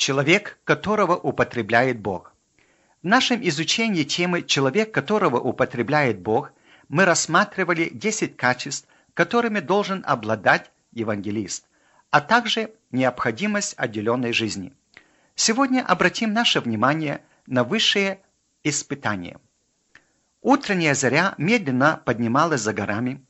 Человек, которого употребляет Бог. В нашем изучении темы «Человек, которого употребляет Бог» мы рассматривали 10 качеств, которыми должен обладать евангелист, а также необходимость отделенной жизни. Сегодня обратим наше внимание на высшее испытание. Утренняя заря медленно поднималась за горами,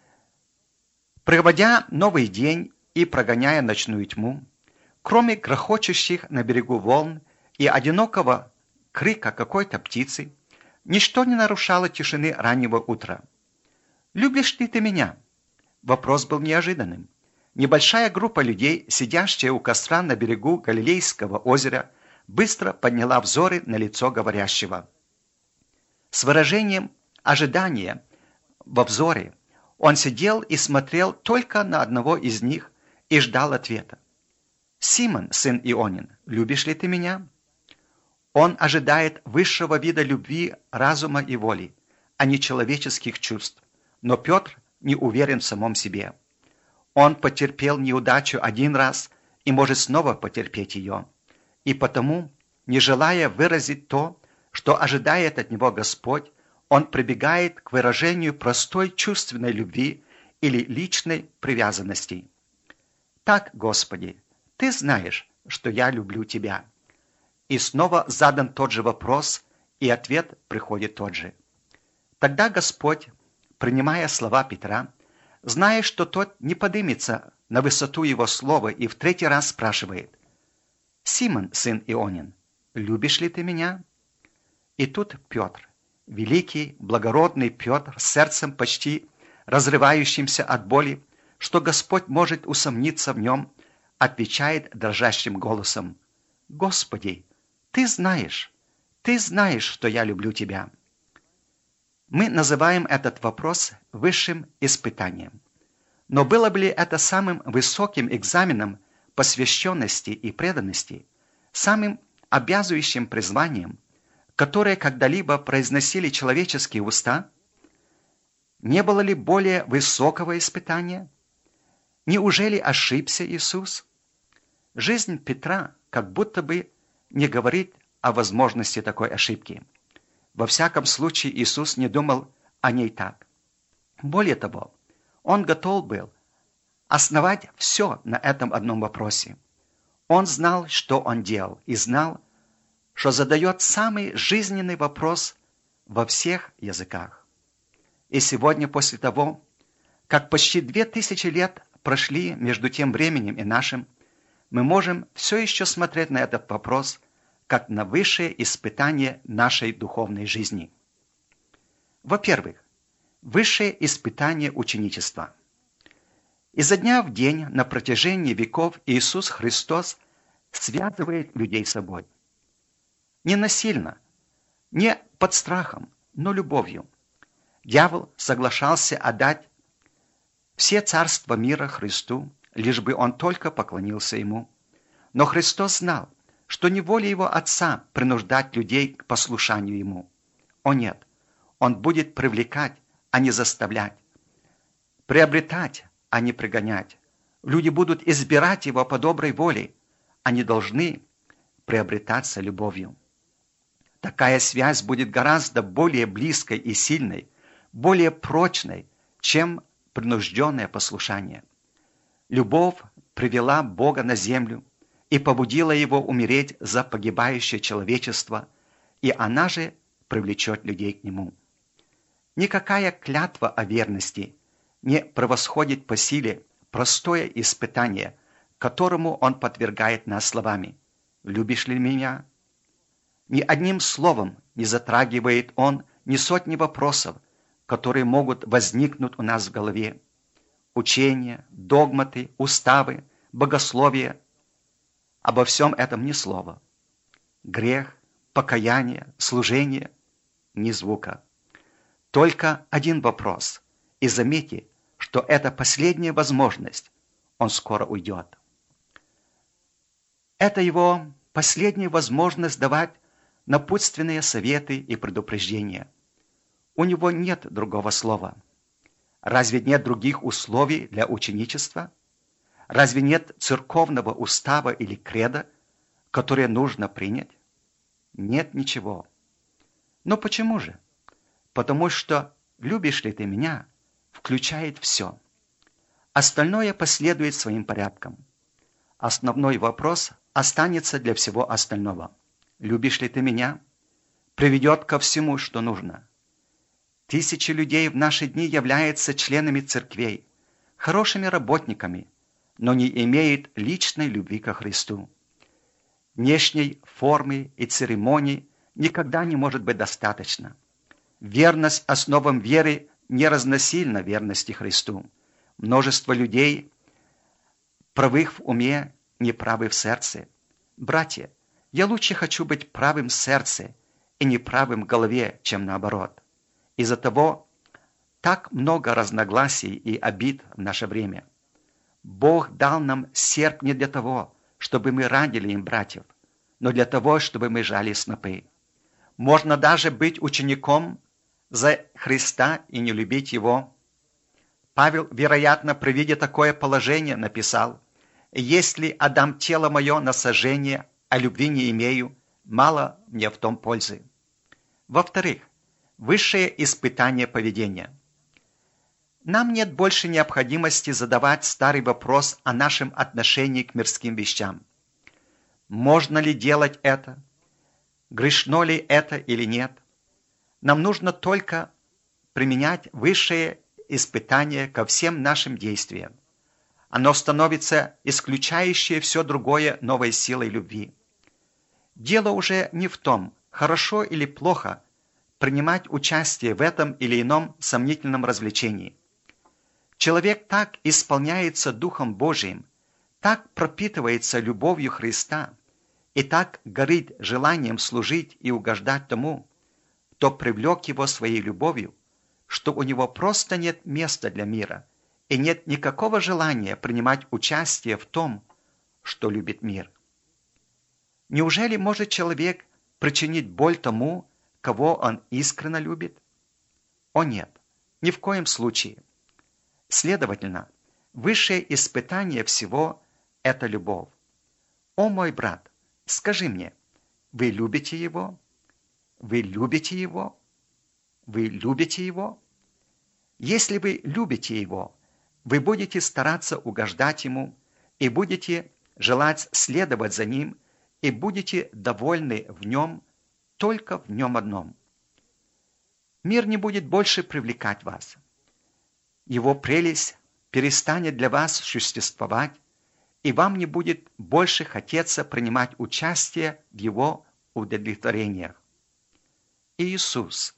проводя новый день и прогоняя ночную тьму. Кроме грохочущих на берегу волн и одинокого крика какой-то птицы, ничто не нарушало тишины раннего утра. «Любишь ли ты меня?» Вопрос был неожиданным. Небольшая группа людей, сидящая у костра на берегу Галилейского озера, быстро подняла взоры на лицо говорящего. С выражением ожидания во взоре он сидел и смотрел только на одного из них и ждал ответа. «Симон, сын Ионин, любишь ли ты меня?» Он ожидает высшего вида любви, разума и воли, а не человеческих чувств. Но Петр не уверен в самом себе. Он потерпел неудачу один раз и может снова потерпеть ее. И потому, не желая выразить то, что ожидает от него Господь, он прибегает к выражению простой чувственной любви или личной привязанности. «Так, Господи, Ты знаешь, что я люблю Тебя». И снова задан тот же вопрос, и ответ приходит тот же. Тогда Господь, принимая слова Петра, зная, что тот не подымется на высоту его слова, и в третий раз спрашивает: «Симон, сын Ионин, любишь ли ты меня?» И тут Петр, великий, благородный Петр, с сердцем почти разрывающимся от боли, что Господь может усомниться в нем, отвечает дрожащим голосом: «Господи, Ты знаешь, что я люблю Тебя». Мы называем этот вопрос высшим испытанием. Но было бы ли это самым высоким экзаменом посвященности и преданности, самым обязывающим призванием, которое когда-либо произносили человеческие уста? Не было ли более высокого испытания? Неужели ошибся Иисус? Жизнь Петра как будто бы не говорит о возможности такой ошибки. Во всяком случае, Иисус не думал о ней так. Более того, Он готов был основать все на этом одном вопросе. Он знал, что Он делал, и знал, что задает самый жизненный вопрос во всех языках. И сегодня, после того, как почти 2000 лет прошли между тем временем и нашим, мы можем все еще смотреть на этот вопрос как на высшее испытание нашей духовной жизни. Во-первых, высшее испытание ученичества. Изо дня в день на протяжении веков Иисус Христос связывает людей с собой. Не насильно, не под страхом, но любовью. Дьявол соглашался отдать все царства мира Христу, лишь бы он только поклонился ему. Но Христос знал, что не воля его Отца принуждать людей к послушанию ему. О нет, он будет привлекать, а не заставлять, приобретать, а не пригонять. Люди будут избирать его по доброй воле, они должны приобретаться любовью. Такая связь будет гораздо более близкой и сильной, более прочной, чем принужденное послушание. Любовь привела Бога на землю и побудила его умереть за погибающее человечество, и она же привлечет людей к нему. Никакая клятва о верности не превосходит по силе простое испытание, которому он подвергает нас словами: «Любишь ли меня?» Ни одним словом не затрагивает он ни сотни вопросов, которые могут возникнуть у нас в голове. Учения, догматы, уставы, богословие. Обо всем этом ни слова. Грех, покаяние, служение – ни звука. Только один вопрос. И заметьте, что это последняя возможность. Он скоро уйдет. Это его последняя возможность давать напутственные советы и предупреждения. У него нет другого слова. Разве нет других условий для ученичества? Разве нет церковного устава или креда, которые нужно принять? Нет ничего. Но почему же? Потому что «любишь ли ты меня» включает все. Остальное последует своим порядком. Основной вопрос останется для всего остального. «Любишь ли ты меня?» приведет ко всему, что нужно. Тысячи людей в наши дни являются членами церквей, хорошими работниками, но не имеют личной любви ко Христу. Внешней формы и церемоний никогда не может быть достаточно. Верность основам веры не равносильна верности Христу. Множество людей правых в уме, неправы в сердце. Братья, я лучше хочу быть правым в сердце и неправым в голове, чем наоборот. Из-за того так много разногласий и обид в наше время. Бог дал нам серп не для того, чтобы мы ранили им братьев, но для того, чтобы мы жали снопы. Можно даже быть учеником за Христа и не любить Его. Павел, вероятно, предвидя такое положение, написал: «Если отдам тело мое на сожжение, а любви не имею, мало мне в том пользы». Во-вторых, высшее испытание поведения. Нам нет больше необходимости задавать старый вопрос о нашем отношении к мирским вещам. Можно ли делать это? Грешно ли это или нет? Нам нужно только применять высшее испытание ко всем нашим действиям. Оно становится исключающее все другое новой силой любви. Дело уже не в том, хорошо или плохо принимать участие в этом или ином сомнительном развлечении. Человек так исполняется Духом Божиим, так пропитывается любовью Христа и так горит желанием служить и угождать тому, кто привлек его своей любовью, что у него просто нет места для мира и нет никакого желания принимать участие в том, что любит мир. Неужели может человек причинить боль тому, кого он искренне любит? О нет, ни в коем случае. Следовательно, высшее испытание всего – это любовь. О мой брат, скажи мне, вы любите его? Вы любите его? Вы любите его? Если вы любите его, вы будете стараться угождать ему и будете желать следовать за ним и будете довольны в нем, только в нем одном. Мир не будет больше привлекать вас. Его прелесть перестанет для вас существовать, и вам не будет больше хотеться принимать участие в его удовлетворениях. Иисус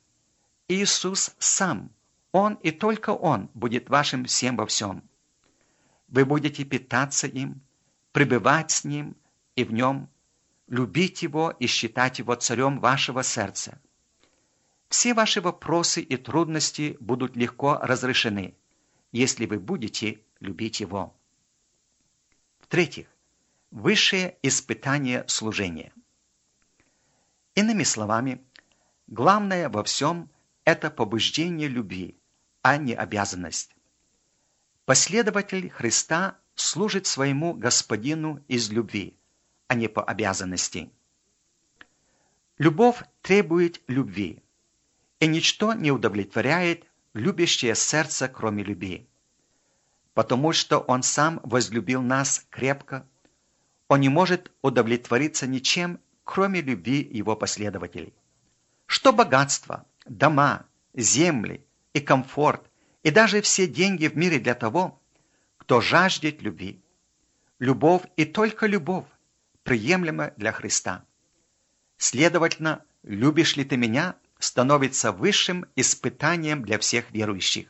сам, Он и только Он будет вашим всем во всем. Вы будете питаться им, пребывать с Ним и в Нем, любить Его и считать Его царем вашего сердца. Все ваши вопросы и трудности будут легко разрешены, если вы будете любить Его. В-третьих, высшее испытание служения. Иными словами, главное во всем – это побуждение любви, а не обязанность. Последователь Христа служит своему Господину из любви, а не по обязанности. Любовь требует любви, и ничто не удовлетворяет любящее сердце, кроме любви. Потому что Он сам возлюбил нас крепко, Он не может удовлетвориться ничем, кроме любви Его последователей. Что богатство, дома, земли и комфорт, и даже все деньги в мире для того, кто жаждет любви. Любовь и только любовь приемлема для Христа. Следовательно, любишь ли ты меня, становится высшим испытанием для всех верующих.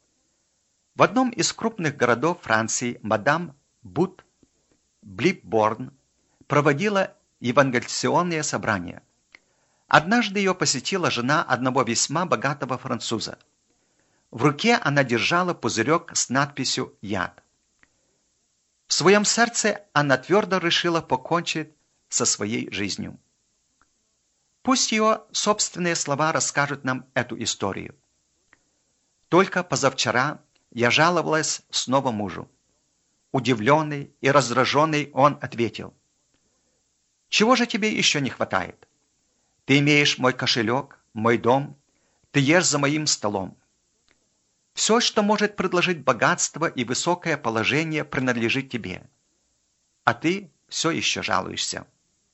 В одном из крупных городов Франции мадам Бут Блипборн проводила евангелизационные собрания. Однажды ее посетила жена одного весьма богатого француза. В руке она держала пузырек с надписью «Яд». В своем сердце она твердо решила покончить со своей жизнью. Пусть ее собственные слова расскажут нам эту историю. Только позавчера я жаловалась снова мужу. Удивленный и раздраженный он ответил: Чего же тебе еще не хватает? Ты имеешь мой кошелек, мой дом, ты ешь за моим столом. Все, что может предложить богатство и высокое положение, принадлежит тебе. А ты все еще жалуешься.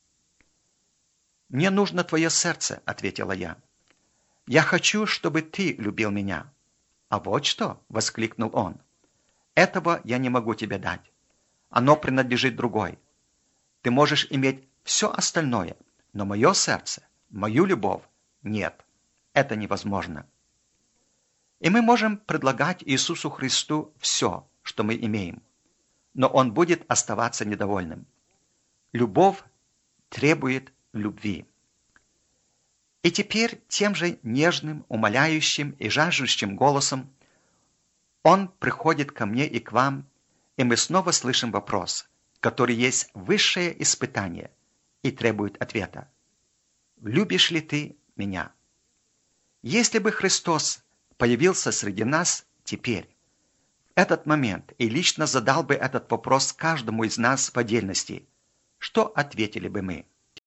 «Мне нужно твое сердце», — ответила я. «Я хочу, чтобы ты любил меня». «А вот что!» — воскликнул он. «Этого я не могу тебе дать. Оно принадлежит другой. Ты можешь иметь все остальное, но мое сердце, мою любовь нет. Это невозможно». И мы можем предлагать Иисусу Христу все, что мы имеем, но Он будет оставаться недовольным. Любовь требует любви. И теперь тем же нежным, умоляющим и жаждущим голосом Он приходит ко мне и к вам, и мы снова слышим вопрос, который есть высшее испытание и требует ответа. «Любишь ли ты меня?» Если бы Христос появился среди нас теперь, в этот момент, и лично задал бы этот вопрос каждому из нас в отдельности, что ответили бы мы?